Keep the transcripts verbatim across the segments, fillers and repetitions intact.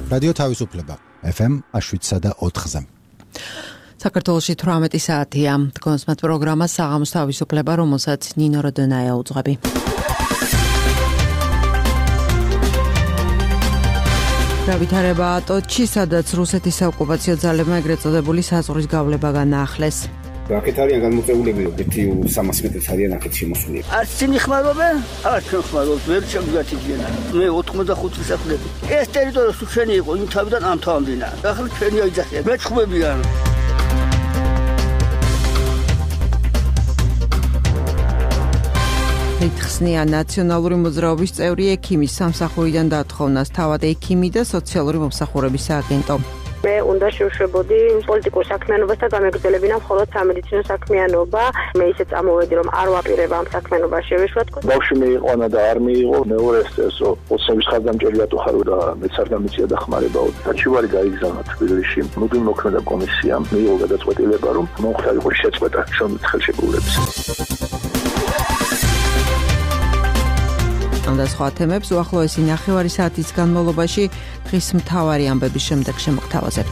რადიო თავისუფლება ეფ ემ შვიდსა და ოთხზე. საქართველოში თვრამეტი საათია. თქვენს პროგრამას საღამოს თავისუფლება, რომელსაც ნინო როდონაია უძღვები. გავითარება ატოჩი, სადაც რუსეთის საოკუპაციო ძალებმა ეგრეთ წოდებული საზღვრის გავლება განაახლეს. აქეთ არიან განმოწეულები, ერთი სამას მეტრს არიან აქეთ შემოსული. არც წინი ხმარობენ, არც ჩვენ ხმარობთ, ვერ შემდგათიგენ. მე ოთხმოცდახუთი საფლები. ეს ტერიტორია სულ ჩვენი იყო, იმ თავიდან ამ თავამდენა. ახლა ჩვენი აიძახიან. მეჩხუბებიან. ხსნია ნაციონალური მოძრაობის წევრი ექიმის სამსახურიდან დათხოვნას, თავად ექიმი და სოციალური მომსახურების სააგენტო. მე უნდა შევშვებოდი პოლიტიკურ საქმიანობასთან გამეგრძელებინა მხოლოდ სამედიცინო საქმიანობა. მე ისე წამოვედი, რომ არ ვაპირებ ამ საქმიანობას შევეშვათ. ბავშვი მიიყვანა და არ მიიღო, მეორე ესო ოცნების ხარდამჭერი ატუხარო და მეც არ დამიცია დახმარებაო. საჩივარი გაიგზავნა თბილისში. მუდმივ მოქმედა კომისიამ მიიღო გადაწყვეტილება, რომ მომხდარიყო შეწყვეტა შრომის ხელშეკრულების. და სხვა თემებს უახლოესი ნახევარი საათის განმავლობაში დღის მთავარი ამბების შემდეგ შემოგთავაზებთ.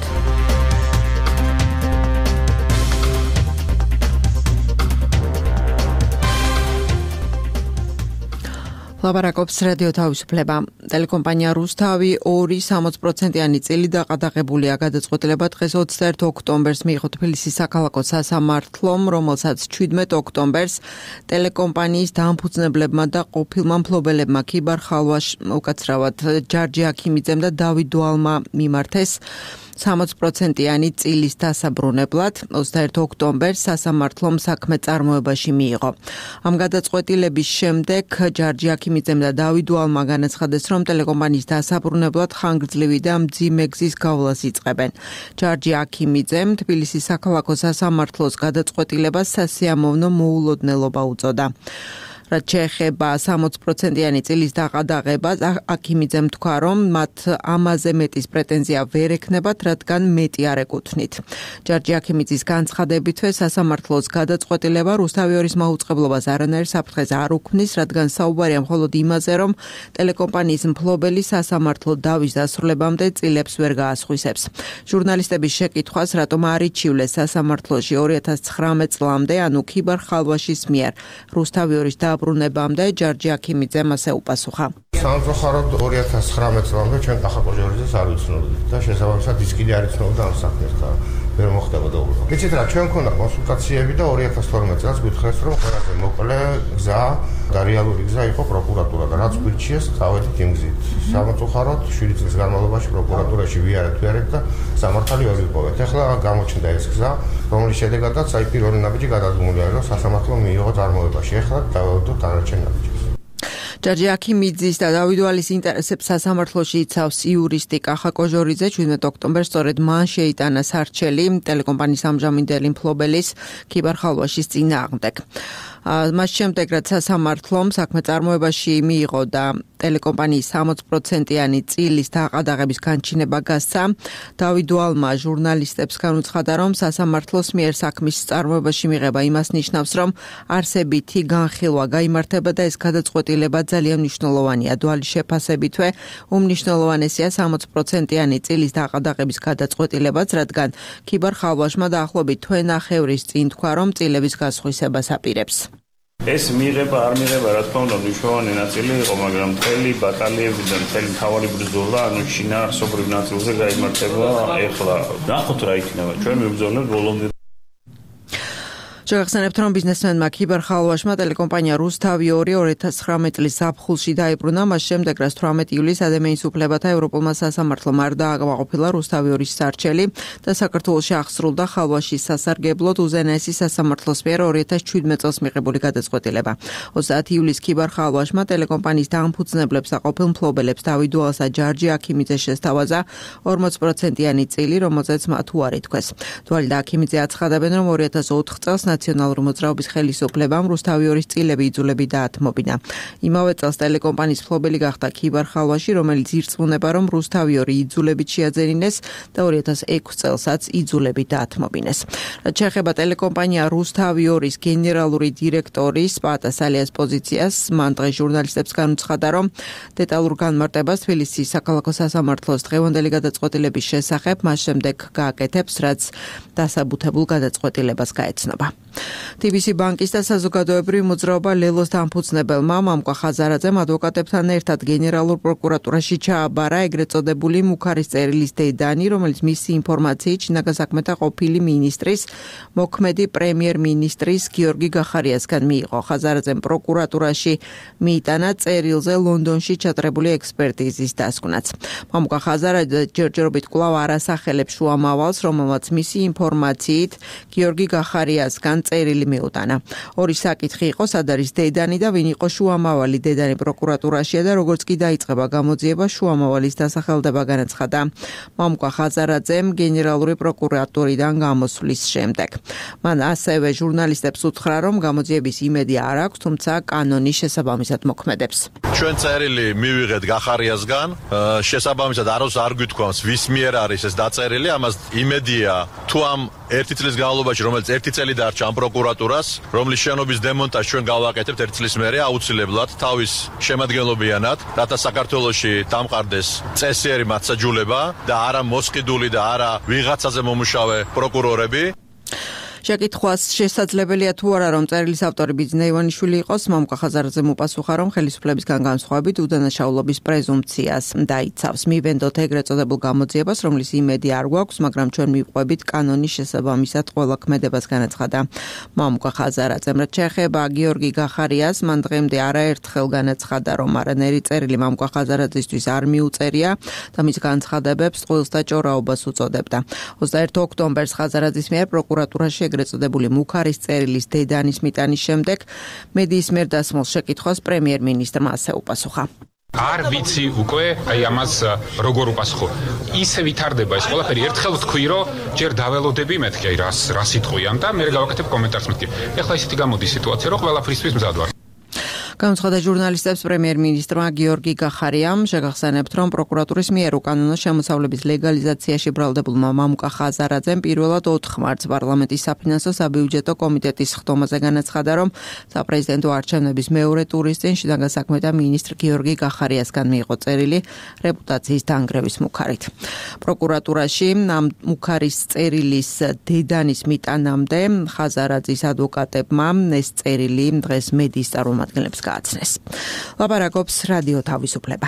ლაპარაკობს რადიო თავისუფლება. ტელეკომპანია რუსთავი ორი სამოცდაპროცენტიანი წილი დაყადაღებულია. გადაწყვეტილება დღეს ოცდაერთი ოქტომბერს მიიღო თბილისის საქალაქო სასამართლომ, რომელსაც ჩვიდმეტ ოქტომბერს ტელეკომპანიის დამფუძნებლებმა და ყოფილმა მფლობელებმა ქიბარ ხალვაშ უკაცრავად ჯარჯი აქიმიძემ და დავით დუალმა მიმართეს სამოცდაპროცენტიანი წილის დასაბრუნებლად. ოცდაერთი ოქტომბერს სასამართლომ საქმე წარმოებაში მიიღო. ამ გადაწყვეტილების შემდეგ ჯარჯი აქიმიძემ და დავით დუალმა განაცხადეს, რომ ტელეკომპანიის დასაბრუნებლად ხანგრძლივი და მძიმე გზის გავლას იწყებენ. ჯარჯი აქიმიძემ თბილისის საქალაქო სასამართლოს გადაწყვეტილებას სასიამოვნო მოულოდნელობა უწოდა. რაც შეეხება სამოცდაპროცენტიანი წილის დაყადაღებას, აქიმიძემ თქვა, რომ მათ ამაზე მეტის პრეტენზია ვერ ექნებათ, რადგან მეტი არ ეკუთვნით. ჯარჯი აქიმიძის განცხადებითვე სასამართლოს გადაწყვეტილება რუსთავი ორის მაუწყებლობას არანაირ საფრთხეს არ უქმნის, რადგან საუბარია მხოლოდ იმაზე, რომ ტელეკომპანიის მფლობელი სასამართლო დავის დასრულებამდე წილებს ვერ გაასხვისებს. ჟურნალისტების შეკითხვას, რატომ არ იჩივლეს სასამართლოში ორი ათას ცხრამეტ წლამდე, ანუ ქიბარ ხალვაშის მიერ რუსთავი ორის დაბრუნებამდე, ჯარჯი აქიმიძემ ასე უპასუხა. სამწუხაროდ ორი ათას ცხრამეტ წლამდე ჩვენ კახა კოჟორიძეს არ ვიცნობდით და შესაბამისად ის კიდე არ იცნობდა ამ საქმეს და ვერ მოხდებოდა უბრალოდ. გიცით რა, ჩვენ მქონდა კონსულტაციები და ორი ათას თორმეტ წელს გითხრეს, რომ ყველაზე მოკლე გზა და რეალური გზა იყო პროკურატურა და რაც გვირჩიეს, წავედით იმ გზით. სამწუხაროდ შვიდი წლის განმავლობაში პროკურატურაში ვიარეთ ვიარეთ და სამართალი ვერ ვიპოვეთ. ახლა გამოჩნდა ეს გზა, რომლის შედეგადაც აი პირველი ნაბიჯი გადადგმულია, რომ სასამართლო მიიღო წარმოებაში. ახლა დავედოთ დანარჩენ ნაბიჯებს. ჯარჯი აქიმიძის და დავით დუალის ინტერესებს სასამართლოში იცავს იურისტი კახა კოჟორიძე. ჩვიდმეტ ოქტომბერს სწორედ მან შეიტანა სარჩელი ტელეკომპანიის ამჟამინდელი მფლობელის ქიბარ ხალვაშის წინააღმდეგ. მას შემდეგ, რაც სასამართლომ საქმე წარმოებაში მიიღო და ტელეკომპანიის სამოცდაპროცენტიანი წილის დაყადაღების განჩინება გასცა, დავით დუალმა ჟურნალისტებს განუცხადა, რომ სასამართლოს მიერ საქმის წარმოებაში მიღება იმას ნიშნავს, რომ არსებითი განხილვა გაიმართება და ეს გადაწყვეტილება ძალიან მნიშვნელოვანია. დუალის შეფასებითვე უმნიშვნელოვანესია სამოცდაპროცენტიანი წილის დაყადაღების გადაწყვეტილებაც, რადგან ქიბარ ხალვაშმა დაახლოებით თვენახევრის წინ თქვა, რომ წილების გასხვისებას აპირებს. ეს მიიღება არ მიიღება, რა თქმა უნდა, მნიშვნელოვანი ნაწილი იყო, მაგრამ მთელი ბატალიებიდან მთელი მთავარი ბრძოლა, ანუ შინაარსობრივ ნაწილზე გაიმართება. ეხლა ნახოთ რა იქნება. ჩვენ მიბრძოლებთ ბოლომდე. შევახსენებთ, რომ ბიზნესმენმა ქიბარ ხალვაშმა ტელეკომპანია რუსთავი ორი ორი ათას ცხრამეტ წლის ზაფხულში დაიბრუნა, მას შემდეგ, რაც თვრამეტი ივლისს ადამიანის უფლებათა ევროპულმა სასამართლომ არ დააკმაყოფილა რუსთავი ორის სარჩელი და საქართველოში აღსრულდა ხალვაშის სასარგებლოდ უზენაესი სასამართლოს მიერ ორი ათას შვიდმეტ წელს მიღებული გადაწყვეტილება. ოცდაათი ივლისს ქიბარ ხალვაშმა ტელეკომპანიის დამფუძნებლებს და ყოფილ მფლობელებს დავით დუალს და ჯარჯი აქიმიძე შესთავაზა ორმოცდაპროცენტიანი წილი, რომელზეც მათ უარი თქვეს. დუალი და აქიმიძე აცხადებენ, რომ ორი ათას ოთხ წელს ნაციონალური მოძრაობის ხელისუფლებამ რუსთავიორის წილები იძულებით დაათმობინა. იმავე წელს ტელეკომპანიის მფლობელი გახდა ქიბარ ხალვაში, რომელიც ირწმუნება, რომ რუსთავიორი იძულებით შეაძენინეს და ორი ათას ექვსი წელსაც იძულებით დაათმობინეს. რაც შეეხება ტელეკომპანია რუსთავიორის გენერალური დირექტორის პატას ალიას პოზიციას, მან დღეს ჟურნალისტებს განუცხადა, რომ დეტალურ განმარტებას თბილისის საქალაქო სასამართლოს დღევანდელი გადაწყვეტილების შესახებ მას შემდეგ გააკეთებს, რაც დასაბუთებულ გადაწყვეტილებას გაეცნობა. T B C ბანკის და საზოგადოებრივი მოძრაობა ლელოს დამფუძნებელმა მამკვა ხაზარაძემ ადვოკატებთან ერთად გენერალურ პროკურატურაში ჩააბარა ეგრეთ წოდებული მუქარის წერილის დედანი, რომელიც მისი ინფორმაციით შინაგან საქმეთა ყოფილი მინისტრის, მოქმედი პრემიერ-მინისტრის გიორგი გახარიასგან მიიღო. ხაზარაძემ პროკურატურაში მიიტანა წერილზე ლონდონში ჩატარებული ექსპერტიზის დასკვნაც. მამკვა ხაზარაძე ჯერჯერობით კვლავ არასახელებს შუამავალს, რომელმაც მისი ინფორმაციით გიორგი გახარიასგან წერილი მიუტანა. ორი საკითხი იყო, სად არის დედანი და ვინ იყო შუამავალი. დედანი პროკურატურაშია და როგორც კი დაიწყება გამოძიება, შუამავალის დასახელდება განაცხადა მამკვა ხაზარაძემ გენერალური პროკურატურიდან გამოსვლის შემდეგ. მან ასევე ჟურნალისტებს უთხრა, რომ გამოძიების იმედი არ აქვს, თუმცა კანონის შესაბამისად მოქმედებს. ჩვენ წერილი მივიღეთ გახარიასგან, შესაბამისად აროს არ გვითქვამს, ვის მიერ არის ეს დაწერილი, ამას იმედია თუ ამ ერთი წლის განმავლობაში, რომელიც ერთი წელი დარჩა ამ პროკურატურას, რომლის შენობის დემონტაჟს ჩვენ გავაკეთებთ ერთი წლის მერე აუცილებლად თავის შემადგენლობიანად, რათა საქართველოში დამყარდეს წესიერი მართლმსაჯულება და არა მოსყიდული და არა ვიღაცაზე მომუშავე პროკურორები. შეკითხვას შესაძლებელია თუ არა, რომ წერილის ავტორი ბიძინა ივანიშვილი იყოს, მამკვა ხაზარაძემ უპასუხა, რომ ხელისუფლებისგან განსხვავებით უდანაშაულობის პრეზუმპციას დაიცავს. მივენდოთ ეგრეთ წოდებულ გამოძიებას, რომლის იმედი არ გვაქვს, მაგრამ ჩვენ მივყვებით კანონის შესაბამისად ყველა ქმედებას, განაცხადა მამკვა ხაზარაძემ. რაც შეეხება გიორგი გახარიას, მან დღემდე არაერთხელ განაცხადა, რომ არანაირი წერილი მამკვა ხაზარაძისთვის არ მიუწერია და მის განცხადებებს წყვილს და ჭორაობას უწოდებდა. ოცდაერთი ოქტომბერს ხაზარაძის მიერ პროკურატურაში ეგრეთ წოდებული მუქარის წერილის დედანის მიტანის შემდეგ მედიის მიერ დასმულ შეკითხვას პრემიერ-მინისტრმა ასე უპასუხა. არ ვიცი უკვე აი ამას როგორ უპასუხო. ისე ვითარდება ეს ყველაფერი. ერთხელ ვთქვი, რომ ჯერ დაველოდები მეთქი, აი რას რას იტყვიან და მე გავაკეთებ კომენტარს მეთქი. ეხლა ისეთი გამოდის სიტუაცია, რომ ყველაფრისთვის მზად ვარ. განუცხადა ჟურნალისტებს პრემიერ-მინისტრმა გიორგი გახარიამ, შეგახსენებთ, რომ პროკურატურის მიერ უკანონო შემოსავლების ლეგალიზაციაში ბრალდებულმა მამკვა ხაზარაძემ პირველად ოთხ მარტს პარლამენტის საფინანსო საბიუჯეტო კომიტეტის ხდომაზე განაცხადა, რომ საპრეზიდენტო არჩევნების მეორე ტურის წინ შინაგან საქმეთა მინისტრ გიორგი გახარიასგან მიიღო წერილი რეპუტაციის დანგრევის მუქარით. პროკურატურაში ამ მუქარის წერილის დედანის მიტანამდე ხაზარაძის ადვოკატებმა ეს წერილი დღეს მედიის წარმომადგენლებს გააცნეს. ლაპარაკობს რადიო თავისუფლება.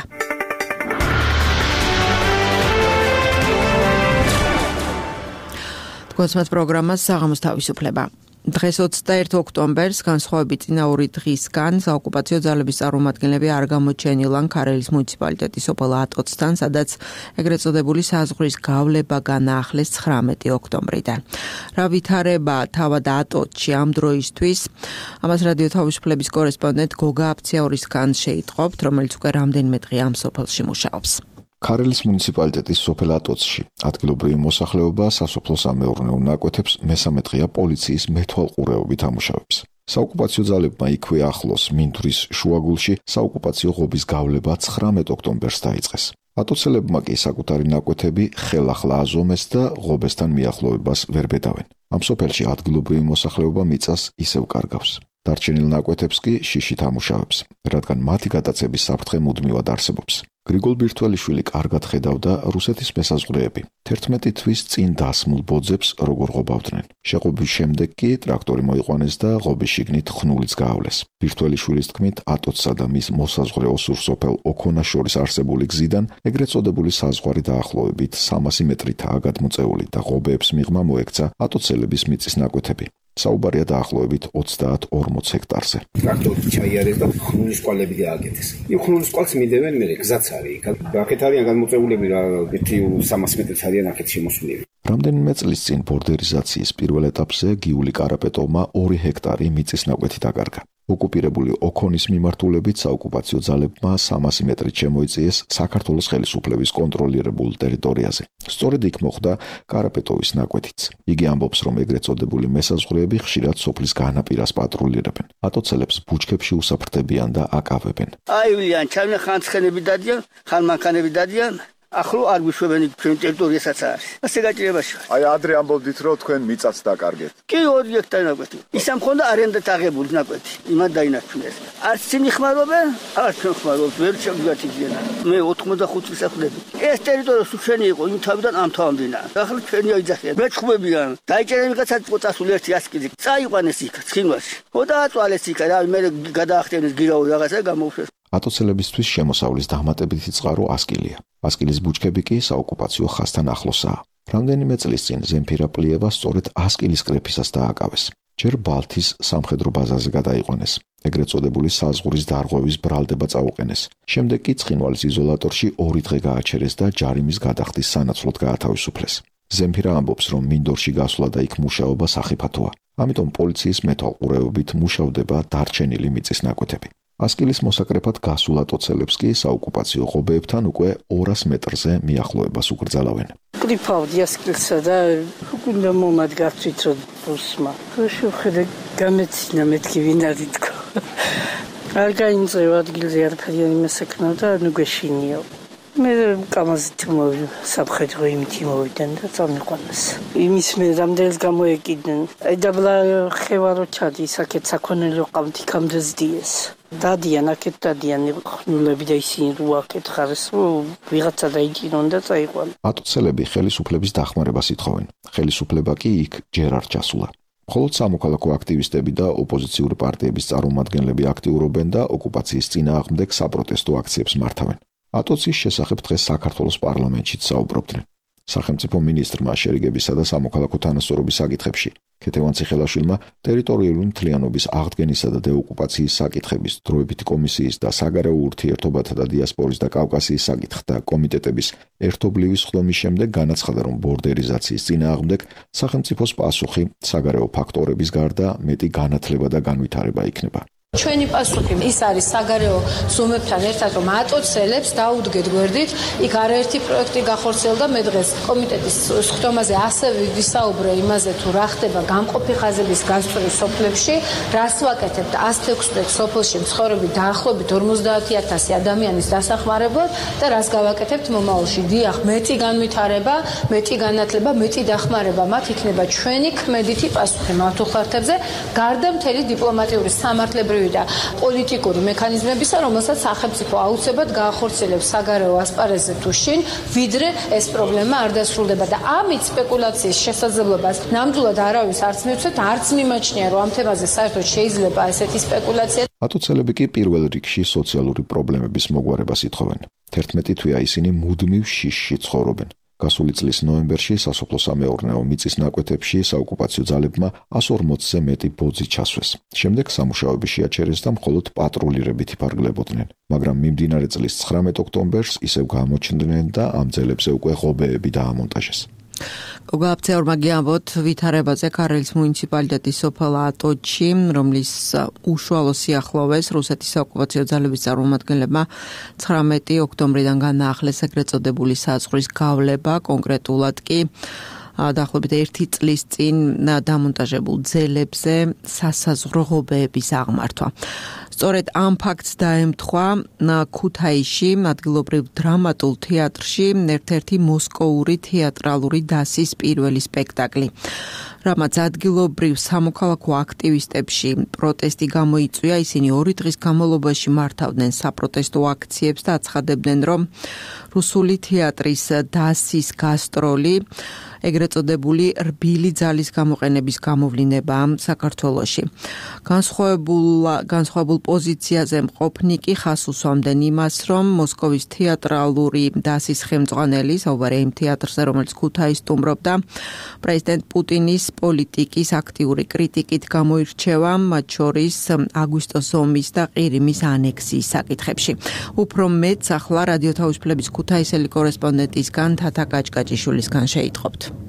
თქვენს პროგრამას საღამოს თავისუფლება. დღეს ოცდაერთი ოქტომბერს განსხვავებით წინა ორი დღისგან საოკუპაციო ძალების წარმომადგენლები არ გამოჩენილან ქარელის მუნიციპალიტეტის სოფელ ატოცთან, სადაც ეგრეთ წოდებული საზღვრის გავლება განაახლეს ცხრამეტი ოქტომბრიდან. რა ვითარება თავად ატოცში ამ დროისთვის, ამას რადიო თავისუფლების კორესპონდენტ გოგა აფციაურისგან შეიტყობთ, რომელიც უკვე რამდენიმე დღე ამ სოფელში მუშაობს. ქარელის მუნიციპალიტეტის სოფელ ატოცში ადგილობრივი მოსახლეობა სასოფლო-სამეურნეო ნაკვეთებს მესამე დღეა პოლიციის მეთვალყურეობით ამუშავებს. საოკუპაციო ძალებმა იქვე ახლოს მინდვრის შუაგულში საოკუპაციო ღობის გავლება ცხრამეტ ოქტომბერს დაიწყეს. ატოცელებმა კი საკუთარი ნაკვეთები ხელახლა აზომეს და ღობესთან მიახლოებას ვერ ბედავენ. ამ სოფელში ადგილობრივი მოსახლეობა მიწას ისევ კარგავს. დარჩენილ ნაკვეთებს კი შიშით ამუშავებს, რადგან მათი გადაცების საფრთხე მუდმივად არსებობს. გრიგოლ ბირთველიშვილი კარგად ხედავდა რუსეთის მესაზღვრეები. თერთმეტი თვის წინ დასმულ ბოძებს როგორ ღობავდნენ. შეყობის შემდეგ კი ტრაქტორი მოიყვანეს და ღობის შიგნით ხნულიც გაავლეს. ბირთველიშვილის თქმით, ატოცსა და მის მოსაზღვრე ოსურ სოფელ ოქონას შორის არსებული გზიდან ეგრეთ წოდებული საზღვარი დაახლოებით სამასი მეტრითაა გადმოწეული და ღობეებს მიღმა მოექცა ატოცელების მიწის ნაკვეთები. საუბარია დაახლოებით ოცდაათ-ორმოც ჰექტარზე. ტრაქტორი ჩაიარეს და ხნულის კვალები გააკეთეს. იმ ხნულის კვალს მიდევენ მე გზაც არის. აქეთ არიან გადმოწეულები რა ერთი სამას მეტრით არიან აქეთ შემოსვლები. რამდენიმე წლის წინ ბორდერიზაციის პირველ ეტაპზე გიული კარაპეტოვმა ორი ჰექტარი მიწის ნაკვეთი დაკარგა. ოკუპირებული ოქონის მიმართულებით საოკუპაციო ძალებმა სამასი მეტრით შემოიწიეს საქართველოს ხელისუფლების კონტროლირებულ ტერიტორიაზე. სწორედ იქ მოხდა კარაპეტოვის ნაკვეთიც. იგი ამბობს, რომ ეგრეთ წოდებული მესაზღვრეები ხშირად სოფლის განაპირას პატრულირებენ. ატოცელებს ბუჩქებში უსაფრთხოებიან და აკავებენ. აივლიან, ჩავნა ხანცხენები დადიან, ხანმანქანები დადიან. ახლა არ გვიშვებენ ჩვენ ტერიტორიასაც არის. ასე გაჭირებაში. აი ადრე ამბობდით, რომ თქვენ მიწაც დაკარგეთ. კი, ორი ჰექტარი ნაკვეთი. ის ამ ხონდა არენდათ აღებული ნაკვეთი. იმად დაინარჩუნეს. არც წინი ხმარობენ, არც ჩვენ ხმარობთ, ვერ შეგვიგათიგენა. მე ოთხმოცდახუთი წლის ახლები. ეს ტერიტორია სულ ჩვენი იყო, იმ თავიდან ამ თავამდენა. ახლა ჩვენი აიძახიან. მეჩხუბებიან. დაიჭერენ ვიღაცაც წასული ერთი ასკიძი. წაიყვანეს იქ, ცხინვალში. ხო დააწვალეს იქ, რა მე გადაახტენეს გირავი რაღაცა გამოუშვეს. ატოცელებისთვის შემოსავლის დამატებითი წყარო ასკილია. ასკილის ბუჩქები კი საოკუპაციო ხაზთან ახლოსაა. რამდენიმე წლის წინ ზემფირა პლიევა სწორედ ასკილის კრეფისას დააკავეს. ჯერ ბალთის სამხედრო ბაზაზე გადაიყვანეს. ეგრეთ წოდებული საზღვრის დარღვევის ბრალდება წაუყენეს. შემდეგ კი ცხინვალის იზოლატორში ორი დღე გააჩერეს და ჯარიმის გადახდის სანაცვლოდ გაათავისუფლეს. ზემფირა ამბობს, რომ მინდორში გასვლა და იქ მუშაობა სახიფათოა. ამიტომ პოლიციის მეთვალყურეობით მუშავდება დარჩენილი მიწის ნაკვეთები. ასკილის მოსაკრეფად გასულ ატოცელებს კი საოკუპაციო ღობეებთან უკვე ორას მეტრზე მიახლოებას უკრძალავენ. კრიფავდი ასკილსა და უკუნდა მომადგაცვით რუსმა. შეხედე გამეცინა მეთქი ვინ არის თქო. არ გაინწევა ადგილზე არაფერი იმასაკნა და ნუ გეშინიო. მე კამაზით მოვიდა საფხედრო იმითი მოვიდან და წამიყვანეს. იმის მე რამდენს გამოეკიდნენ. აი დაბლა ხევარო ჩადი საკეთ საქონელო ყავთ იქამდე ზდიეს. დადიან აქეთ დადიან ხნულები და ისინი რო აქეთ ხარეს ვიღაცა დაიჭირონ და წაიყვან. ატოცელები ხელისუფლების დახმარებას ითხოვენ. ხელისუფლება კი იქ ჯერ არ ჩასულა. მხოლოდ სამოქალაქო აქტივისტები და ოპოზიციური პარტიების წარმომადგენლები აქტიურობენ და ოკუპაციის წინააღმდეგ საპროტესტო აქციებს მართავენ. ატოცის შესახებ დღეს საქართველოს პარლამენტშიც საუბრობდნენ. სახელმწიფო მინისტრმა შერიგებისა და სამოქალაქო თანასწორობის საკითხებში ქეთევან ციხელაშვილმა ტერიტორიული მთლიანობის აღდგენისა და დეოკუპაციის საკითხების დროებითი კომისიის და საგარეო ურთიერთობათა და დიასპორის და კავკასიის საკითხთა კომიტეტების ერთობლივი სხდომის შემდეგ განაცხადა, რომ ბორდერიზაციის წინააღმდეგ სახელმწიფოს პასუხი საგარეო ფაქტორების გარდა მეტი განათლება და განვითარება იქნება. ჩვენი პასუხი ის არის საგარეო ზომებთან ერთად, რომ ატოცელებს დაუდგეთ გვერდით, იქ არაერთი პროექტი გახორციელდა. მე დღეს კომიტეტის სხდომაზე ასევე ვისაუბრე იმაზე, თუ რა ხდება გამყოფი ხაზების გასწვრივ სოფლებში, რას ვაკეთებთ ათს ექვსმეტ სოფელში მცხოვრები დაახლოებით ორმოცდაათი ათასი ადამიანის დასახმარებლად და რას გავაკეთებთ მომავალში. დიახ, მეტი განვითარება, მეტი განათლება, მეტი დახმარება, მათ იქნება ჩვენი ქმედითი პასუხი მართლხართებზე, გარდა მთელი დიპლომატიური სამართლებრივი და პოლიტიკური მექანიზმებისა, რომელსაც სახელმწიფო აუცილებლად გაახორციელებს საგარეო ასპარეზზე თუ შინ, ვიდრე ეს პრობლემა არ დასრულდება და ამით სპეკულაციის შესაძლებლობას ნამდვილად არავის არც მივცეთ, არც მიმაჩნია, რომ ამ თემაზე საერთოდ შეიძლება ესეთი სპეკულაცია. ატოცელები კი პირველ რიგში სოციალური პრობლემების მოგვარებას ითხოვენ. თერთმეტი თვეა ისინი მუდმივ შიშში ცხოვრობენ. გასული წლის ნოემბერში სასოფლო-სამეურნეო მიწის ნაკვეთებში საოკუპაციო ძალებმა εκατს ორმოცზე მეტი ბოძი ჩასვეს. შემდეგ სამუშაოები შეაჩერეს და მხოლოდ პატრულირებით იფარგლებოდნენ. მაგრამ მიმდინარე წლის ცხრამეტ ოქტომბერს ისევ გამოჩნდნენ და ამ ძალებზე უკვე ღობეები დაამონტაჟეს. გოგაფცეორმა გიამბოთ ვითარებაზე ქარელის მუნიციპალიტეტის სოფელ ატოჩი, რომლის უშუალო სიახლოვეს რუსეთის საოკუპაციო ძალების წარმომადგენლებმა ცხრამეტი ოქტომბრიდან განაახლეს ეგრეთ წოდებული საზღვრის გავლება, კონკრეტულად კი დაახლოებით ერთი წლის წინ დამონტაჟებულ ძელებზე სასაზღვრო ღობეების აღმართვა. სწორედ ამ ფაქტს დაემთხვა ქუთაისში ადგილობრივ დრამატულ თეატრში ერთ-ერთი მოსკოვური თეატრალური დასის პირველი სპექტაკლი. რამაც ადგილობრივ სამოქალაქო აქტივისტებში პროტესტი გამოიწვია, ისინი ორი დღის განმავლობაში მართავდნენ საპროტესტო აქციებს და აცხადებდნენ, რომ რუსული თეატრის დასის გასტროლი ეგრეთ წოდებული რბილი ძალის გამოყენების გამოვლინებაა საქართველოში. განსხვავებულ განსხვავებულ პოზიციაზე მყოფნი კი ხას უსვამდნენ იმას, რომ მოსკოვის თეატრალური დასის ხელმძღვანელი, საუბარია იმ თეატრზე, რომელიც ქუთაისს სტუმრობდა, პრეზიდენტ პუტინის პოლიტიკის აქტიური კრიტიკით გამოირჩევა, მათ შორის აგვისტოს ომის და ყირიმის ანექსიის საკითხებში. უფრო მეტს ახლა რადიო თავისუფლების ქუთაისელი კორესპონდენტისგან თათა კაჭკაჭიშვილისგან შეიტყობთ.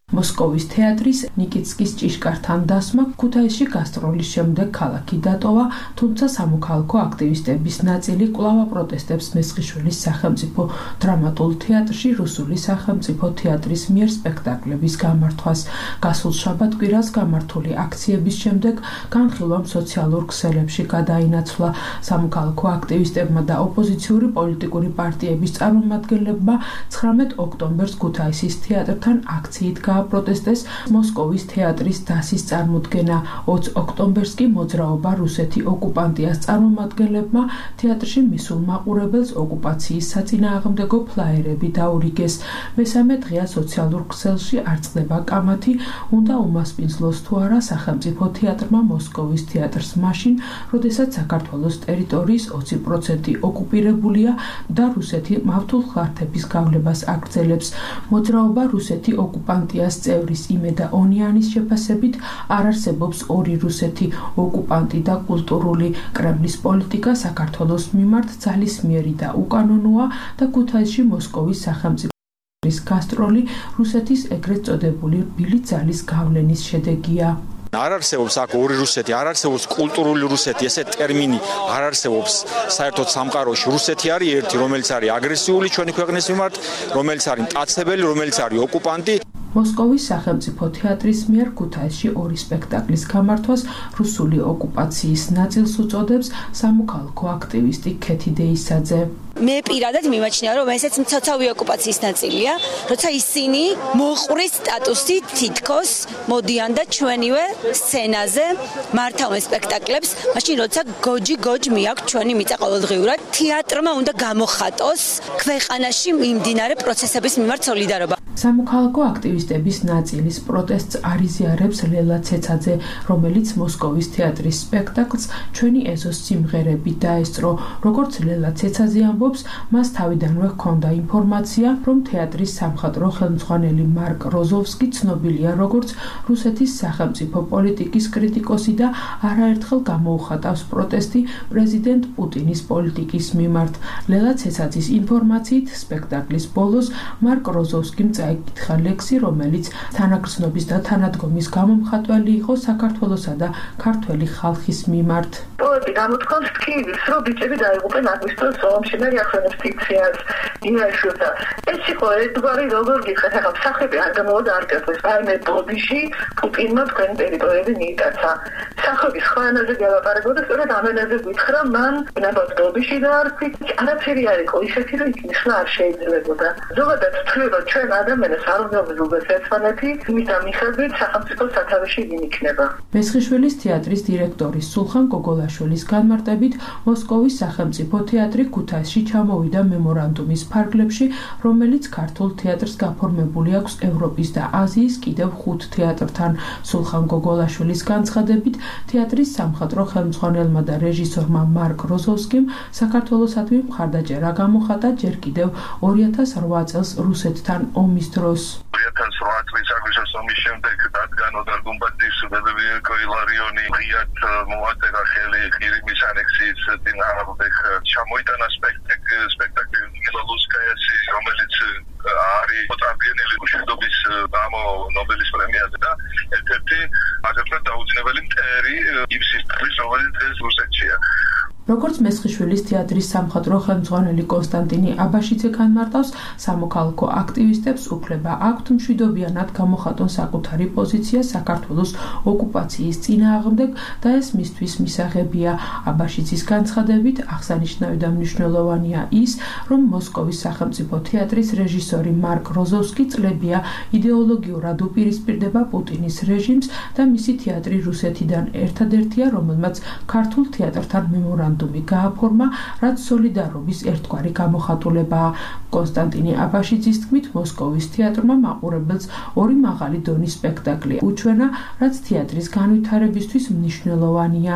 მოსკოვის თეატრის ნიკიტსკის ჭიშკართან დასმა ქუთაისში გასტროლის შემდეგ ქალაქი დატოვა, თუმცა სამოქალაქო აქტივისტების ნაწილი კვლავ აპროტესტებს მესხიშვილის სახელმწიფო დრამატულ თეატრში რუსული სახელმწიფო თეატრის მიერ სპექტაკლების გამართვას. გასულ შაბათ-კვირას გამართული აქციების შემდეგ განხილვამ სოციალურ ქსელებში გადაინაცვლა. სამოქალაქო აქტივისტებმა და ოპოზიციური პოლიტიკური პარტიების წარმომადგენლებმა ცხრამეტ ოქტომბერს ქუთაისის თეატრთან აქციით პროტესტეს მოსკოვის თეატრის დასის წარმოდგენა. ოცი ოქტომბერს კი მოძრაობა რუსეთი ოკუპანტიას წარმომადგენლებმა თეატრში მისულ მაყურებელს ოკუპაციის საწინააღმდეგო ფლაიერები დაურიგეს. მესამე დღეა სოციალურ ქსელში არ წყდება კამათი, უნდა უმასპინძლოს თუ არა სახელმწიფო თეატრმა მოსკოვის თეატრს მაშინ, როდესაც საქართველოს ტერიტორიის ოცი პროცენტი ოკუპირებულია და რუსეთი მავთულ ხართების გავლებას აგრძელებს. მოძრაობა რუსეთი ოკუპანტიას წევრის იმედა ონიანის შეფასებით არ არსებობს ორი რუსეთი, ოკუპანტი და კულტურული. კრემლის პოლიტიკა საქართველოს მიმართ ძალისმიერი და უკანონოა და ქუთაისში მოსკოვის სახელმწიფოს გასტროლი რუსეთის ეგრეთ წოდებული რბილი ძალის გავლენის შედეგია. არ არსებობს აქ ორი რუსეთი, არ არსებობს კულტურული რუსეთი, ესე ტერმინი არ არსებობს საერთოდ სამყაროში. რუსეთი არის ერთი, რომელიც არის აგრესიული ჩვენი ქვეყნის მიმართ, რომელიც არის მტაცებელი, რომელიც არის ოკუპანტი. მოსკოვის სახელმწიფო თეატრის მიერ ქუთაისში ორი სპექტაკლის გამართვას რუსული ოკუპაციის ნაწილს უწოდებს სამოქალაქო აქტივისტი ქეთი დეისაძე. მე პირადად მიმაჩნია, რომ ესეც მცოცავი ოკუპაციის ნაწილია, როცა ისინი მოყრის სტატუსით თითქოს მოდიან და ჩვენივე სცენაზე მართავენ სპექტაკლებს, მაშინ როცა გოჯი გოჯ მიაქვს ჩვენი მიწა ყოველდღიურად, თეატრმა უნდა გამოხატოს ქვეყანაში მიმდინარე პროცესების მიმართ სოლიდარობა. სამოქალაქო აქტივისტების ნაწილის პროტესტს არიზიარებს ლელა ცეცაძე, რომელიც მოსკოვის თეატრის სპექტაკლს ჩვენი ეზოს სიმღერები დაესწრო. როგორც ლელა ცეცაძე ამბობს, მას თავიდანვე ჰქონდა ინფორმაცია, რომ თეატრის სამხატვრო ხელმძღვანელი მარკ როზოვსკი ცნობილია როგორც რუსეთის სახელმწიფო პოლიტიკის კრიტიკოსი და არაერთხელ გამოუხატავს პროტესტი პრეზიდენტ პუტინის პოლიტიკის მიმართ. ლელა ცეცაძის ინფორმაციით სპექტაკლის ბოლოს მარკ როზოვსკიმ ეკითხა ლექსი, რომელიც თანაგრძნობის და თანადგომის გამომხატველი იყო საქართველოსა და ქართველი ხალხის მიმართ. პოეტი გამოთქვამს თქივის, რომ ბიჭები დაიღუპენ აგვისტოს ომში, მე ახსენებს ფიქციას, იმაშუთა. ეს იყო ერთგვარი როგორ გიხეთ, ახლა სახები არ გამოვადარკეს, აი მე ბოდიში პუტინმა თქვენ ტერიტორიები მიიტაცა. სახების სხვა ენაზე გელაპარაკებოდა, სწორედ ამ ენაზე გითხრა, მან ნაბათ ბოდიში დაარქვით, არაფერი არ იყო ისეთი, რომ იქ ნიშნა არ შეიძლებოდა. ზოგადად თვლება ჩვენ ადამიანს არ უნდა ვიზულდეს ერთმანეთი, იმის ამიხელვით სახელმწიფო სათავეში ვინ იქნება. მესხიშვილის თეატრის დირექტორის სულხან გოგოლაშვილის განმარტებით, მოსკოვის სახელმწიფო თეატრი ქუთაისში ჩამოვიდა მემორანდუმის ფარგლებში, რომელიც ქართულ თეატრს გაფორმებული აქვს ევროპის და აზიის კიდევ ხუთ თეატრთან. სულხან გოგოლაშვილის განცხადებით, თეატრის სამხატვრო ხელმძღვანელმა და რეჟისორმა მარკ როზოვსკიმ საქართველოსადმი მხარდაჭერა გამოხატა ჯერ კიდევ ორი ათას რვა წელს რუსეთთან ომის დროს. ორი ათას რვა წლის აგრესიის ომის შემდეგ დადგანოდა გუმბათის ბებიეკო ილარიონი ღიად მოაწერა ხელი ყირიმის ანექსიის წინააღმდეგ. ჩამოიტანა სპექტაკლი მილოლუსკაიასი, რომელიც არის მოწარდგენილი მშვიდობის გამო ნობელის პრემიაზე და ერთ-ერთი აგრეთვე დაუძინებელი მტერი იმ სისტემის, რომელიც დღეს რუსეთშია. როგორც მესხიშვილის თეატრის სამხატვრო ხელმძღვანელი კონსტანტინე აბაშიძე განმარტავს, სამოქალაქო აქტივისტებს უფლება აქვთ მშვიდობიანად გამოხატონ საკუთარი პოზიცია საქართველოს ოკუპაციის წინააღმდეგ და ეს მისთვის მისაღებია. აბაშიძის განცხადებით, აღსანიშნავი და მნიშვნელოვანია ის, რომ მოსკოვის სახელმწიფო თეატრის რეჟისორი მარკ როზოვსკი წლებია იდეოლოგიურად უპირისპირდება პუტინის რეჟიმს და მისი თეატრი რუსეთიდან ერთადერთია, რომელმაც ქართულ თეატრთან მემორანდუმი გააფორმა, რაც სოლიდარობის ერთგვარი გამოხატულებაა. კონსტანტინე აბაშიძის თქმით, მოსკოვის თეატრმა მაყურებელს ორი მაღალი დონის სპექტაკლი უჩვენა, რაც თეატრის განვითარებისთვის მნიშვნელოვანია.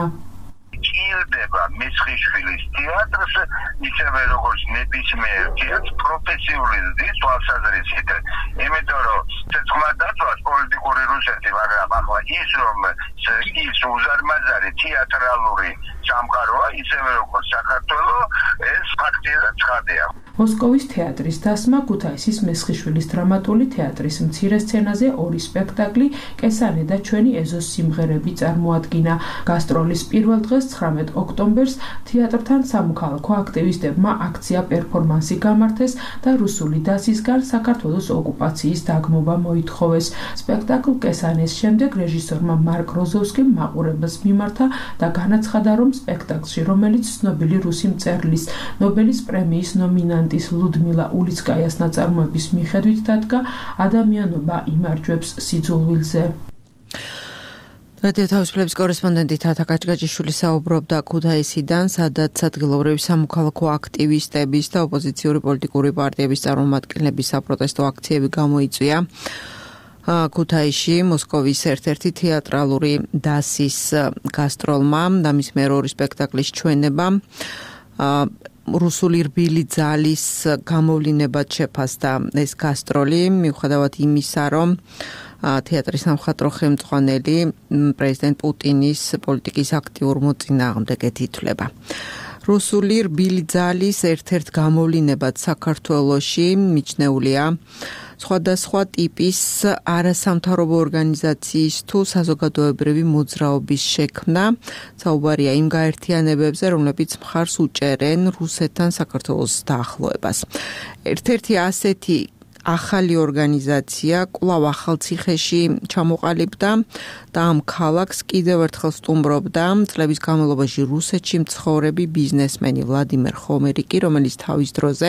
ჭირდება მესხიშვილის თეატრს, ისევე როგორც ნებისმიერ თეატრს პროფესიული ზრდის თვალსაზრისით. იმიტომ რომ ცეცხლა დაწვას პოლიტიკური რუსეთი, მაგრამ ახლა ის რომ ის უზარმაზარი თეატრალური სამყაროა, ისევე როგორც საქართველო, ეს ფაქტია და ცხადია. მოსკოვის თეატრის დასმა, ქუთაისის მესხიშვილის დრამატული თეატრის მცირე სცენაზე ორი სპექტაკლი კესანე და ჩვენი ეზოს სიმღერები წარმოადგინა. გასტროლის პირველ დღეს ცხრამეტ ოქტომბერს თეატრთან სამოქალაქო აქტივისტებმა აქცია პერფორმანსი გამართეს და რუსული დასისგან საქართველოს ოკუპაციის დაგმობა მოითხოვეს. სპექტაკლ კესანეს შემდეგ რეჟისორმა მარკ როზოვსკიმ მაყურებელს მიმართა და განაცხადა, რომ სპექტაკლში, რომელიც ცნობილი რუსი მწერლის ნობელის პრემიის ნომინანტის ლუდმილა ულიცკაიას ნაწარმოების მიხედვით დადგა, ადამიანობა იმარჯვებს სიძულვილზე. რადიო თავისუფლების კორესპონდენტი თათა კაჭკაჭიშვილი საუბრობდა ქუთაისიდან, სადაც ადგილობრივი სამოქალაქო აქტივისტების და ოპოზიციური პოლიტიკური პარტიების წარმომადგენლების საპროტესტო აქციები გამოიწვია ქუთაისში მოსკოვის ერთ-ერთი თეატრალური დასის გასტროლმა და მის მერორი სპექტაკლის ჩვენება რუსული რბილი ძალის გამოვლინებად შეფასდა ეს გასტროლი, მიუხედავად იმისა, რომ თეატრის სამხატვრო ხელმძღვანელი პრეზიდენტ პუტინის პოლიტიკის აქტიურ მოწინააღმდეგედ ითვლება. რუსული რბილი ძალის ერთ-ერთ გამოვლინებად საქართველოში მიჩნეულია სხვადასხვა ტიპის არასამთავრობო ორგანიზაციის თუ საზოგადოებრივი მოძრაობის შექმნა. საუბარია იმ გაერთიანებებზე, რომლებიც მხარს უჭერენ რუსეთთან საქართველოს დაახლოებას. ერთ-ერთი ასეთი ახალი ორგანიზაცია კვლავ ახალციხეში ჩამოყალიბდა და ამ ქალაქს კიდევ ერთხელ სტუმრობდა წლების განმავლობაში რუსეთში მცხოვრები ბიზნესმენი ვლადიმერ ხომერიკი, რომელიც თავის დროზე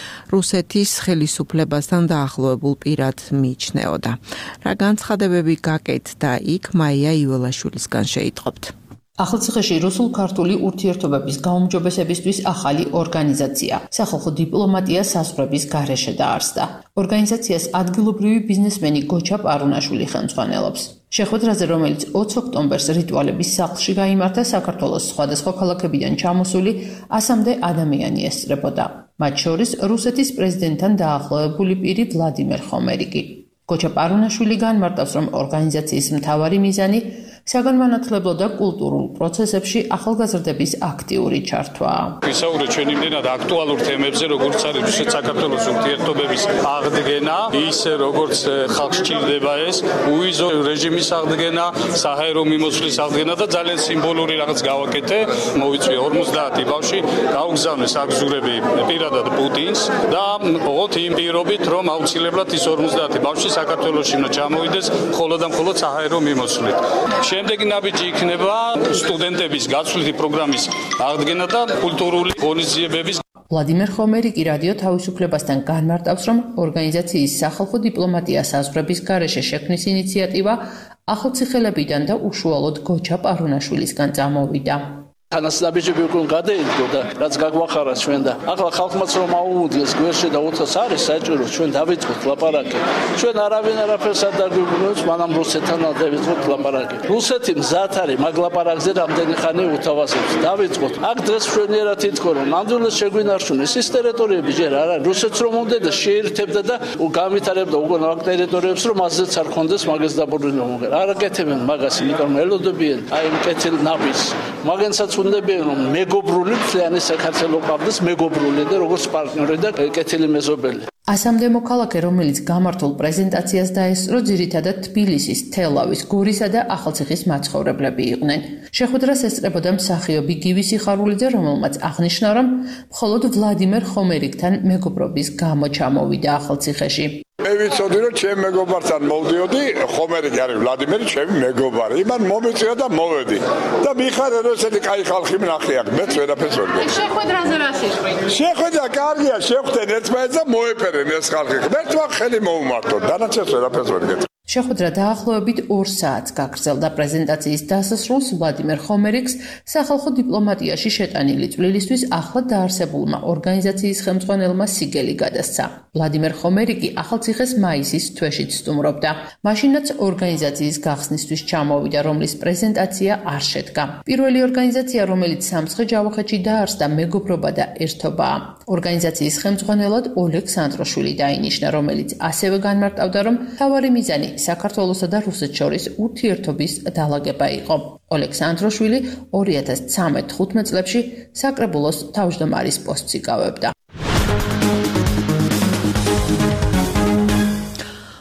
რუსეთის ხელისუფლებასთან დაახლოებულ პირად მიიჩნეოდა. რა განცხადებები გაკეთდა იქ, მაია იველაშვილისგან შეიტყობთ. ახალციხეში რუსულ-ქართული ურთიერთობების გაუმჯობესებისთვის ახალი ორგანიზაცია სახალხო დიპლომატია საზღვრების გარეშე დაარსდა. ორგანიზაციას ადგილობრივი ბიზნესმენი გოჩა პარუნაშვილი ხელმძღვანელობს. შეხვედრაზე, რომელიც ოცი ოქტომბერს რიტუალების სახლში გაიმართა, საქართველოს სხვადასხვა ქალაქებიდან ჩამოსული ასამდე ადამიანი ესწრებოდა. მათ შორის რუსეთის პრეზიდენტთან დაახლოებული პირი ვლადიმერ ხომერიკი. გოჩა პარუნაშვილი განმარტავს, რომ ორგანიზაციის მთავარი მიზანი საგანმანათლებლო და კულტურულ პროცესებში ახალგაზრდების აქტიური ჩართვა. ვისაუბრეთ ჩვენ იმდენად აქტუალურ თემებზე, როგორც არის რუსეთ-საქართველოს ურთიერთობების აღდგენა, ისე როგორც ხალხს სჭირდება ეს უვიზო რეჟიმის აღდგენა, საჰაერო მიმოსვლის აღდგენა და ძალიან სიმბოლური რაღაც გავაკეთე. მოვიწვია ორმოცდაათი ბავშვი, გაუგზავნეს აგზურები პირადად პუტინს და ოღონდ იმ პირობით, რომ აუცილებლად ის ორმოცდაათი ბავშვი საქართველოში უნდა ჩამოვიდეს მხოლოდ და მხოლოდ საჰაერო მიმოსვლით. შემდეგი ნაბიჯი იქნება სტუდენტების გაცვლითი პროგრამის აღდგენა და კულტურული ღონისძიებების. ვლადიმერ ხომერიკი რადიო თავისუფლებასთან განმარტავს, რომ ორგანიზაციის სახალხო დიპლომატია საზღვრების გარეშე შექმნის ინიციატივა ახალციხელებიდან და უშუალოდ გოჩა პარუნაშვილისგან წამოვიდა. თანასწორები უკვე გადაიდგო და რაც გაგვახარა ჩვენ და ახლა ხალხმაც რომ აუუდგეს გვერდში და ოთხას არის საჭირო ჩვენ დავიწყოთ ლაპარაკი. ჩვენ არავინ არაფერს არ დაგვიგონებს, მანამ რუსეთთან დავიწყოთ ლაპარაკი. რუსეთი მზად არის მაგ ლაპარაკზე რამდენი ხანი უთავაზებს. დავიწყოთ. აქ დღეს ჩვენიერად ითქო რომ ნამდვილად შეგვინარჩუნეს ის ტერიტორიები ჯერ არ არის. რუსეთს რომ უნდა და შეერთებდა და გავითარებდა უკვე მაგ ტერიტორიებს რომ მასზეც არ კონდეს მაგას დაბრუნება მოგერ. არ აკეთებენ მაგას, იმიტომ რომ ელოდებიან აი ამ კეთილ ნაბის. მაგენსაც უნდებიან რომ მეგობრული მთლიანი საქართველო ყავდეს მეგობრული და როგორც პარტნიორი და კეთილი მეზობელი. ასამდე მოქალაქე, რომელიც გამართულ პრეზენტაციას დაესწრო, ძირითადად თბილისის, თელავის, გორისა და ახალციხის მაცხოვრებლები იყვნენ. შეხვედრას ესწრებოდა მსახიობი გივი სიხარულიძე, რომელმაც აღნიშნა, რომ მხოლოდ ვლადიმერ ხომერიკთან მეგობრობის გამო ჩამოვიდა ახალციხეში. მე ვიცოდი რომ ჩემ მეგობართან მოვდიოდი, ხომერიკი არის ვლადიმერი, ჩემი მეგობარი. იმან მომეწია და მოვედი. და მიხარ ესეთი კაი ხალხი მნახე აქ, მეც ვერაფერს ვერ გეტყვი. შეხვედრაზე რა სიტყვით? შეხვედრა კარგია, შევხვდნენ ერთმანეთს და მოეპერენ ეს ხალხი. მერტვა ხელი მოუმართოთ, დანარჩენს ვერაფერს ვერ გეტყვი. შეხვედრა დაახლოებით ორ საათს გაგრძელდა. პრეზენტაციის დასასრულს ვლადიმერ ხომერიკს სახალხო დიპლომატიაში შეტანილი წვლილისთვის ახლა დაარსებულმა ორგანიზაციის ხელმძღვანელმა სიგელი გადასცა. ვლადიმერ ხომერიკი ახალციხეს მაისის თვეშიც სტუმრობდა. მაშინაც ორგანიზაციის გახსნისთვის ჩამოვიდა, რომლის პრეზენტაცია არ შედგა. პირველი ორგანიზაცია, რომელიც სამცხე-ჯავახეთში დაარსდა, მეგობრობა და ერთობაა. ორგანიზაციის ხელმძღვანელად ოლეგ სანდროშვილი დაინიშნა, რომელიც ასევე განმარტავდა, რომ მთავარი მიზანი საქართველოსა და რუსეთს შორის ურთიერთობის დალაგება იყო. ოლეგ სანდროშვილი ორი ათას ცხრამეტ-ხუთმეტ წლებში საკრებულოს თავმჯდომარის პოსტს იკავებდა.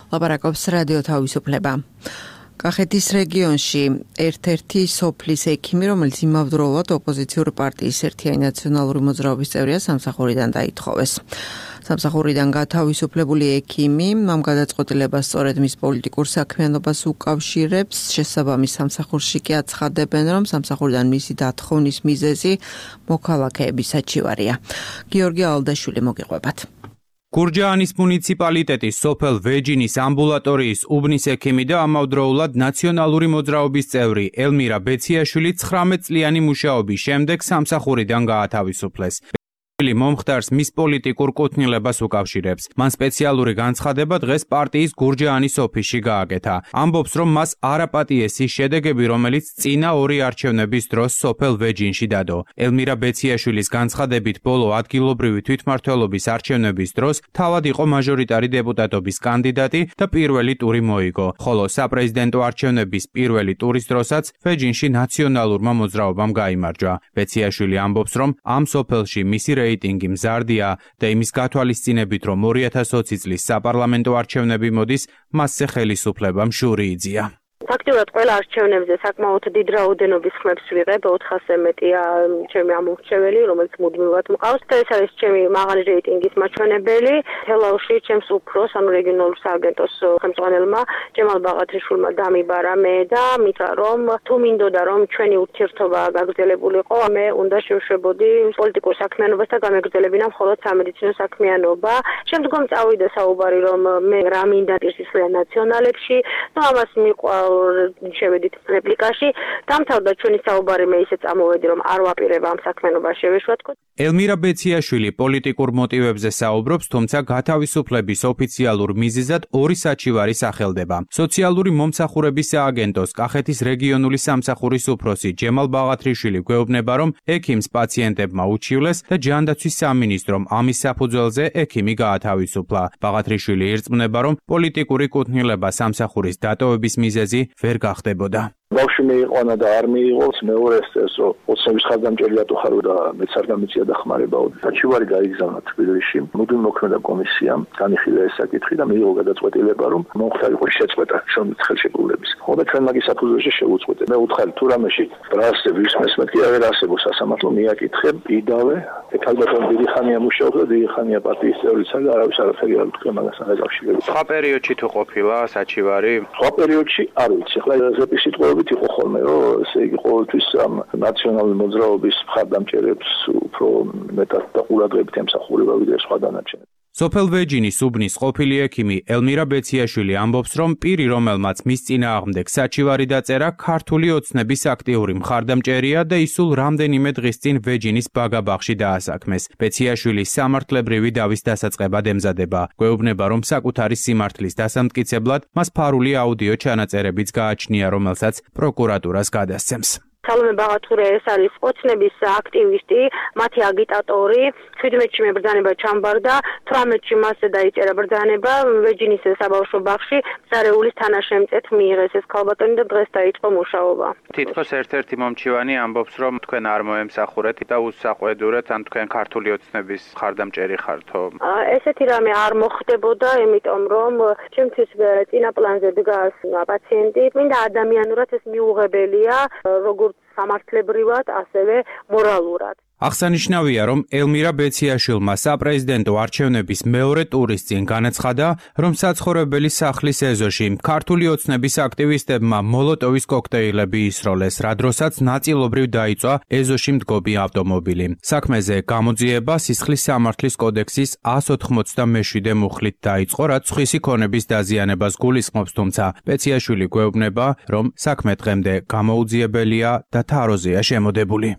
ლაპარაკობს რადიო თავისუფლება. კახეთის რეგიონში ერთ-ერთი სოფლის ექიმი, რომელიც იმავდროულად ოპოზიციური პარტიის ერთიანი ნაციონალური მოძრაობის წევრია, სამსახურიდან დაითხოვეს. სამსახურიდან გათავისუფლებული ექიმი ამ გადაწყვეტილებას სწორედ მის პოლიტიკურ საქმიანობას უკავშირებს. შესაბამის სამსახურში კი აცხადებენ, რომ სამსახურიდან მისი დათხოვნის მიზეზი მოქალაქეების საჩივარია. გიორგი ალდაშვილი მოგიყვებათ. გურჯაანის მუნიციპალიტეტის სოფელ ვეჯინის ამბულატორიის უბნის ექიმი და ამავდროულად ნაციონალური მოძრაობის წევრი ელმირა ბეციაშვილი ცხრამეტ წლიანი მუშაობის შემდეგ სამსახურიდან გაათავისუფლეს. მომხდარს მის პოლიტიკურ კუთვნილებას უკავშირებს. მან სპეციალური განცხადება დღეს პარტიის გურჯაანის ოფისში გააკეთა. ამბობს, რომ მას არ აპატიეს ის შედეგები, რომელიც წინა ორი არჩევნების დროს სოფელ ვეჯინში დადო. ელმირა ბეციაშვილის განცხადებით, ბოლო ადგილობრივი თვითმმართველობის არჩევნების დროს თავად იყო მაჟორიტარი დეპუტატობის კანდიდატი და პირველი ტური მოიგო, ხოლო საპრეზიდენტო არჩევნების პირველი ტურის დროსაც ვეჯინში ნაციონალურმა მოძრაობამ გაიმარჯვა. ბეციაშვილი ამბობს, რომ ამ სოფელში მისი რეიტინგი მზარდია და იმის გათვალისწინებით, რომ ორი ათას ოცი წლის საპარლამენტო არჩევნები მოდის, მასზე ხელისუფლებამ შური იძლია. ფაქტიურად ყველა არჩევნებზე საკმაოდ დიდ რაოდენობის ხმებს ვიღებ, ოთხასზე მეტია ჩემი ამორჩეველი, რომელიც მუდმივად მყავს და ეს არის ჩემი მაღალი რეიტინგის მაჩვენებელი. თელავში ჩემს უფროს, ანუ რეგიონულ სააგენტოს ხელმძღვანელმა ჯემალ ბაღათაშვილმა დამიბარა მე და მითხრა, რომ თუ მინდოდა რომ ჩვენი ურთიერთობა გაგრძელებულიყო, მე უნდა შევშვებოდი პოლიტიკურ საქმიანობას და გამეგრძელებინა მხოლოდ სამედიცინო საქმიანობა. შემდგომ წავიდა საუბარი, რომ მე რა მინდა ისლია ნაციონალებში, და ამას მიყვა შევედით რეპლიკაში, დამთავრდა ჩვენი საუბარი, მე ისე წამოვედი, რომ არ ვაპირებ ამ საქმიანობას შევეშვათქო. ელმირა ბეციაშვილი პოლიტიკურ მოტივებზე საუბრობს, თუმცა გათავისუფლების ოფიციალურ მიზეზად ორი საჩივარი სახელდება. სოციალური მომსახურების სააგენტოს კახეთის რეგიონული სამსახურის უფროსი ჯემალ ბაღათრიშვილი გვეუბნება, რომ ექიმს პაციენტებმა უჩივლეს და ჯანდაცვის სამინისტრომ ამის საფუძველზე ექიმი გაათავისუფლა. ბაღათრიშვილი ირწმუნება, რომ პოლიტიკური კუთვნილება სამსახურის დატოვების მიზეზი ვერ გახდებოდა. ბავშვი მიიყვანა და არ მიიღოს, მეორე წესო ოცნების ხარდამჭერია თუ ხარო და მეც არ დამიწია დახმარებაო. საჩივარი გაიგზავნა თბილისში. მუდმივ მოქმედა კომისიამ განიხილა ეს საკითხი და მიიღო გადაწყვეტილება, რომ მომხდარი იყო შეწყვეტა შრომის ხელშეკრულების. ხოლო ჩვენ მაგის საფუძველზე შევუწყვეტე. მე უთხარი თუ რამეში ბრასზე ვისმეს მეთქი აღარ არსებობს სასამართლო მიაკითხე, იდავე. ეკალბატონ დიდი ხანია მუშაობდა და დიდი ხანია პარტიის წევრიც და არავის არაფერი არ უთქვა მაგასთან დაკავშირებით. სხვა პერიოდში თუ ყოფილა საჩივარი? სხვა პერიოდში არ ვიცი. ახლა ზეპი სიტყვები იყო ხოლმე, რომ ესე იგი ყოველთვის ამ ნაციონალური მოძრაობის მხარდამჭერებს უფრო მეტად და ყურადღებით ემსახურება ვიდრე სხვა დანარჩენებს. სოფელ ვეჯინის უბნის ყოფილი ექიმი ელმირა ბეციაშვილი ამბობს, რომ პირი, რომელმაც მის წინააღმდეგ საჩივარი დაწერა, ქართული ოცნების აქტიური მხარდამჭერია და ის სულ რამდენიმე დღის წინ ვეჯინის ბაგაბაღში დაასაქმეს. ბეციაშვილი სამართლებრივი დავის დასაწყებად ემზადება. გვეუბნება, რომ საკუთარი სიმართლის დასამტკიცებლად მას ფარული აუდიო ჩანაწერებიც გააჩნია, რომელსაც პროკურატურას გადასცემს. სალომე ბაღათურე ეს არის ოცნების აქტივისტი, მათი აგიტატორი. შვიდმეტში მე ბრძანება ჩამბარდა, თვრამეტში მასზე დაიწერა ბრძანება ვეჯინის საბავშვო ბაღში, ზარეულის თანაშემწედ მიიღეს ეს ქალბატონი და დღეს დაიწყო მუშაობა. თითქოს ერთ-ერთი მომჩივანი ამბობს, რომ თქვენ არ მოემსახურეთ და უსაყვედურეთ, ან თქვენ ქართული ოცნების მხარდამჭერი ხართო. ესეთი რამე არ მოხდებოდა, იმიტომ რომ ჩემთვის წინა პლანზე დგას პაციენტი, მინდა ადამიანურად ეს მიუღებელია, როგორც სამართლებრივად, ასევე მორალურად. აღსანიშნავია, რომ ელმირა ბეციაშვილმა საპრეზიდენტო არჩევნების მეორე ტურის წინ განაცხადა, რომ საცხოვრებელი სახლის ეზოში ქართული ოცნების აქტივისტებმა მოლოტოვის კოქტეილები ისროლეს, რა დროსაც ნაწილობრივ დაიწვა ეზოში მდგომი ავტომობილი. საქმეზე გამოძიება სისხლის სამართლის კოდექსის ას ოთხმოცდამეშვიდე მუხლით დაიწყო, რაც სხვისი ქონების დაზიანებას გულისხმობს, თუმცა ბეციაშვილი გვეუბნება, რომ საქმე დღემდე გამოუძიებელია და თაროზეა შემოდებული.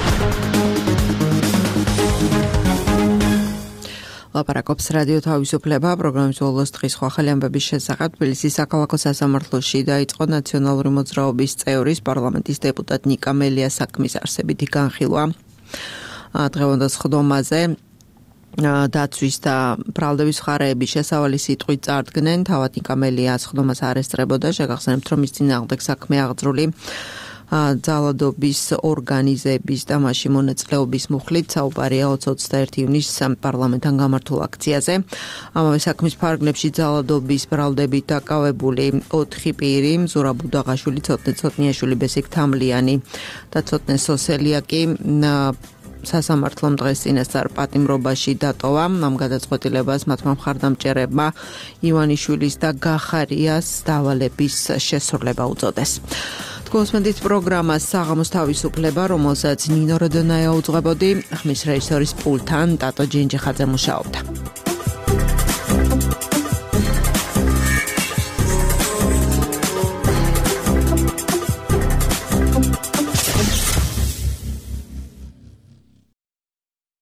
ლაპარაკობს რადიო თავისუფლება, პროგრამის ბოლოს დღის სხვა ახალი ამბების შესახებ თბილისის საქალაქო სასამართლოში დაიწყო ნაციონალური მოძრაობის წევრის პარლამენტის დეპუტატ ნიკა მელიას საქმის არსებითი განხილვა. დღევანდელ სხდომაზე დაცვის და ბრალდების მხარეები შესავალი სიტყვით წარდგნენ, თავად ნიკა მელია სხდომას არ ესწრებოდა, შეგახსენებთ, რომ მის წინააღმდეგ საქმე აღძრული ძალადობის ორგანიზების და მასში მონაწილეობის მუხლით საუბარია ოცდაერთი ივნისს პარლამენტთან გამართულ აქციაზე. ამავე საქმის ფარგლებში ძალადობის ბრალდებით დაკავებული ოთხი პირი, ზურაბ უდაღაშვილი, ცოტნე ცოტნიაშვილი, ბესიკ თამლიანი და ცოტნე სოსელიაკი სასამართლომ დღეს წინასწარ პატიმრობაში დატოვა. ამ გადაწყვეტილებას მათმა მხარდამჭერებმა ივანიშვილის და გახარიას დავალების შესრულება უწოდეს. გოსმენდით პროგრამას საღამოს თავისუფლება, რომელსაც ნინო როდონაია უძღვებოდი, ხმის რეჟისორის პულთან ტატო ჯინჯიხაძე მუშაობდა.